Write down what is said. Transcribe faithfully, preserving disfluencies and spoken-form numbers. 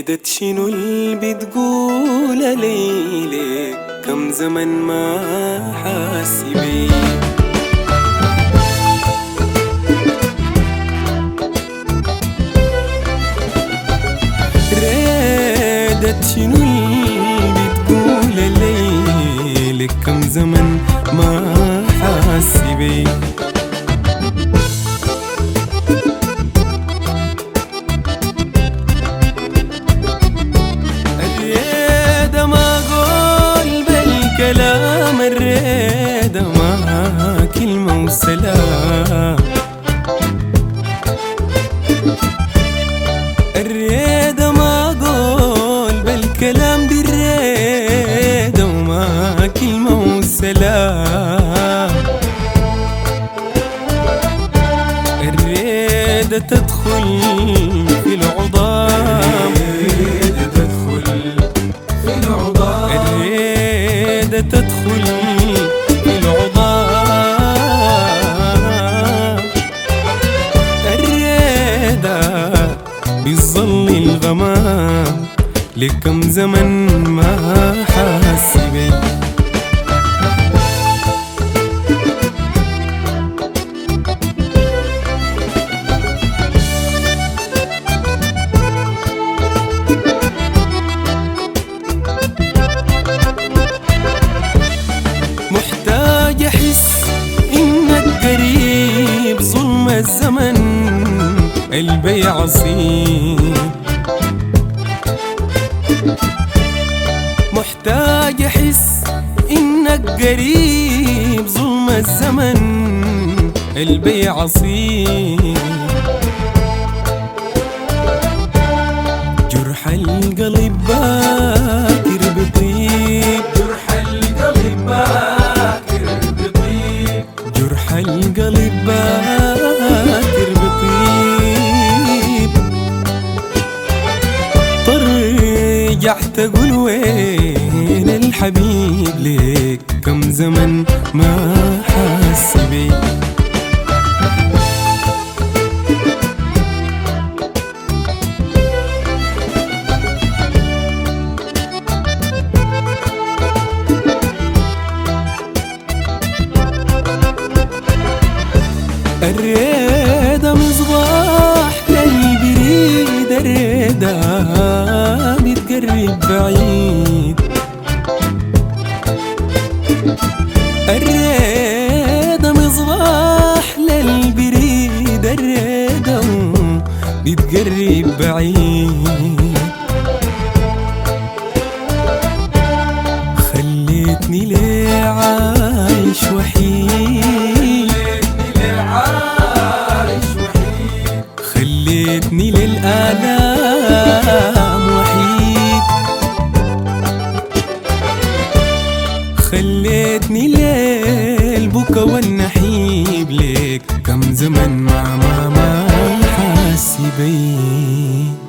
ريدت شنو اللي بتقول ليلي كم زمن ما حاسي بيك. ريدت شنو اللي بتقول ليلي كم زمن ما حاسي بيك. كلام الريدة ما كلمة وسلام. الريدة ما قول بالكلام دي الريدة وما كلمة وسلام. الريدة تدخل في العظام، الريدة تدخل في العظام، الريدة تدخل في العظام. الريدة بالظل الغمام لكم زمن ما حاسي بيك. محتاج أحس إنك قريب، ظلم الزمن قلبي عصيب. محتاج أحس إنك قريب، ظلم الزمن قلبي عصيب. جرح القلب باكر بطيب، جرح القلب باكر بطيب، جرح القلب باكر بطيب. ترجع تقول وين الحبيب ليك كم زمن ما حاس بيك. الريدة مصباح للبريد، الريدة بتقرب بعيد. الريدة مصباح للبريد، الريدة بتقرب بعيد. خليتني ليه عايش وحيد، خليتني للآلام وحيد. خليتني للبكا والنحيب ليك كم زمن ما ما ما حاسي بيك.